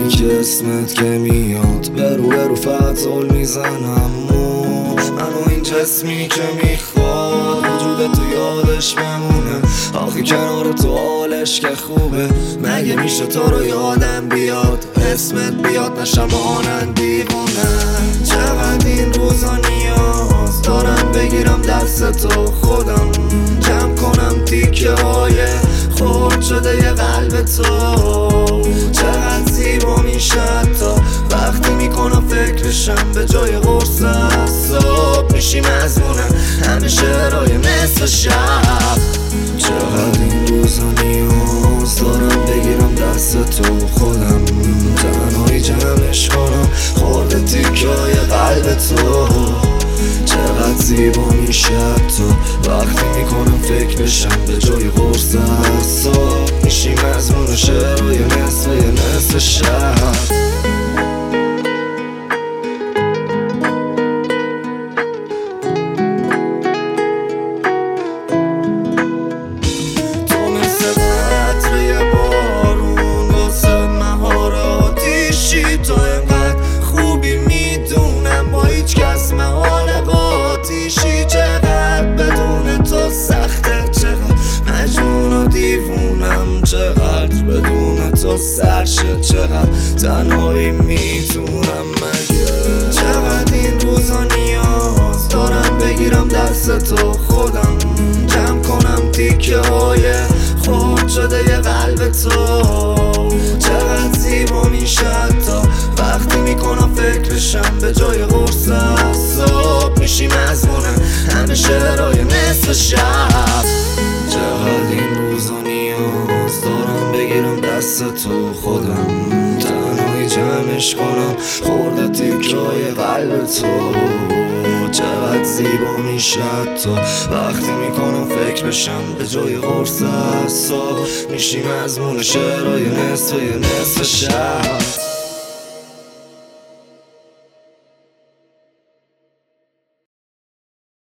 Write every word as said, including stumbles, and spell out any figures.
زمانی که اسمت که میاد برو برو فتول میزنم منو این جسمی که میخواد وجود تو یادش بمونه آخی کنار تو حالش که خوبه مگه میشه تو رو یادم بیاد اسمت بیاد نشم آنن دیوونه چقدر این روزا نیاز دارم بگیرم دست تو خودم جمع کنم تیکه های خورد شده یه قلب تو چقدر زیبا میشه تا وقتی میکنم فکرشم به جای قرص صبح میشیم از مونه همه شعرهای نصف شب چقدر این روزا نیاز دارم بگیرم دست تو خودم تنهایی جمعش کنم خورده تیکه های قلب تو چقدر زیبا میشه تو وقتی میکنم فکر بشم به جای قرص صبح میشیم از مونه شعرهای نصف نصف شب چقدر بدون تو سرشه چقدر تنهایی میتونم مگه چقدر این روزا نیاز دارم بگیرم دست تو خودم جمع کنم تیکه های خورد شده یه قلب تو چقدر زیبا میشه تا وقتی میکنم فکرشم به جای قرص صبح میشیم از مونه همه شعرهای نصف شب چقدر این روزا نیاز دارم بگیرم دست تو خودم تنهایی جمعش کنم خورده تیکای قلب تو چقدر زیبا میشه تو وقتی میکنم فکر بشم به جای قرص صبح میشیم از مونه شعرهای نصف نصف شب